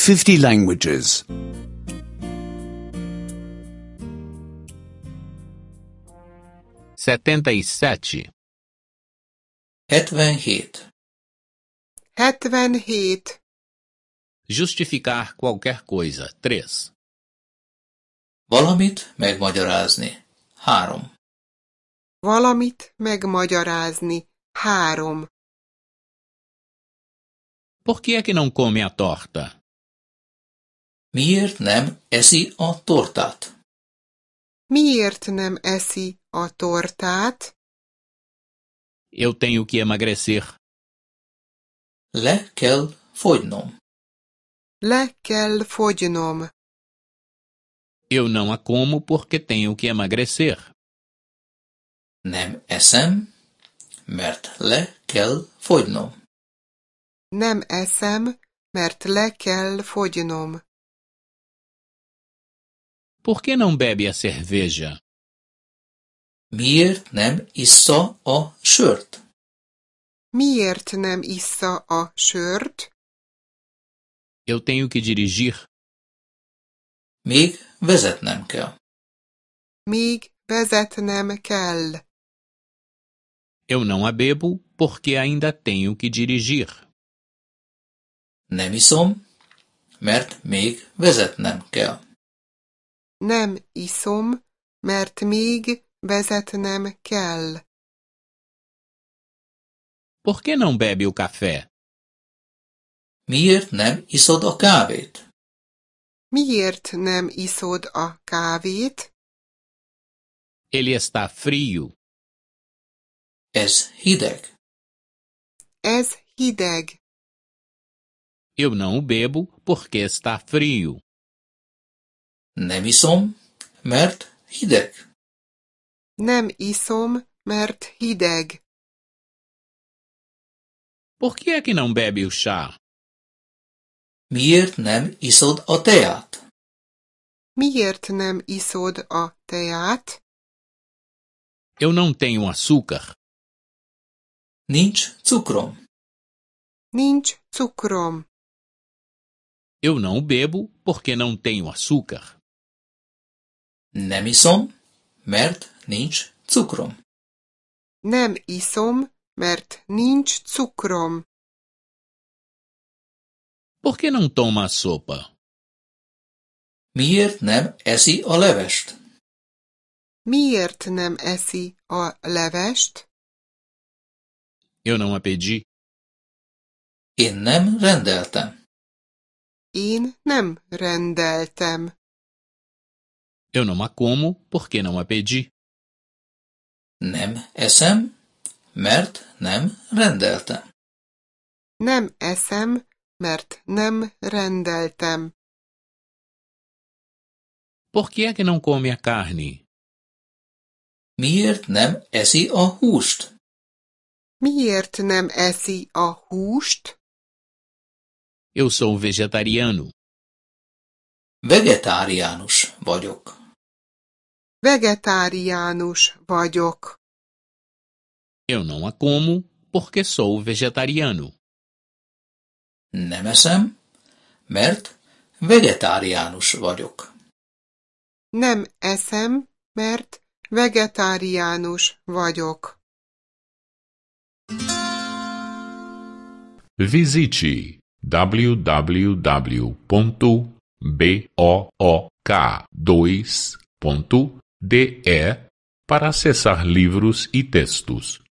50 languages. 77. 77. 77. Justificar qualquer coisa. 3. Valamit megmagyarázni. 3. Valamit megmagyarázni. 3. Por que é que não come a torta? Miért nem eszi a tortát? Miért nem eszi a tortát? Eu tenho que emagrecer. Le kell fogynom. Le kell fogynom. Eu não a como porque tenho que emagrecer. Nem eszem, mert le kell fogynom. Nem eszem, mert le kell fogynom. Por que não bebe a cerveja? Miért nem issza a sört? Miért nem issza a sört? Eu tenho que dirigir. Még vezetnem kell. Még vezetnem kell. Eu não a bebo porque ainda tenho que dirigir. Nem iszom, mert még vezetnem kell. Nem iszom, mert még vezetnem kell. Por que não bebe o café? Miért nem iszod a kávét? Miért nem iszod a kávét? Ele está frio. Ez hideg. Ez hideg. Eu não o bebo porque está frio. Nem iszom, mert hideg. Nem iszom, mert hideg. Por que é que não bebe o chá? Miért nem iszod a teát? Miért nem iszod a teát? Eu não tenho açúcar. Nincs cukrom. Nincs cukrom. Eu não o bebo porque não tenho açúcar. Nem iszom, mert nincs cukrom. Nem iszom, mert nincs cukrom. Por que não toma a sopa? Miért nem eszi a levest? Miért nem eszi a levest? Eu não a pedi. Én nem rendeltem. Én nem rendeltem. Eu não a como porque não a pedi. Nem eszem, mert nem rendeltem. Nem eszem, mert nem rendeltem. Por que é que não come a carne? Miért nem eszi a húst? Miért nem eszi a húst? Eu sou vegetariano. Vegetáriánus vagyok. Vegetáriánus vagyok. Eu não a como porque sou vegetariano. Nem eszem, mert vegetáriánus vagyok. Nem eszem, mert vegetáriánus vagyok. Visite www.book2.de para acessar livros e textos.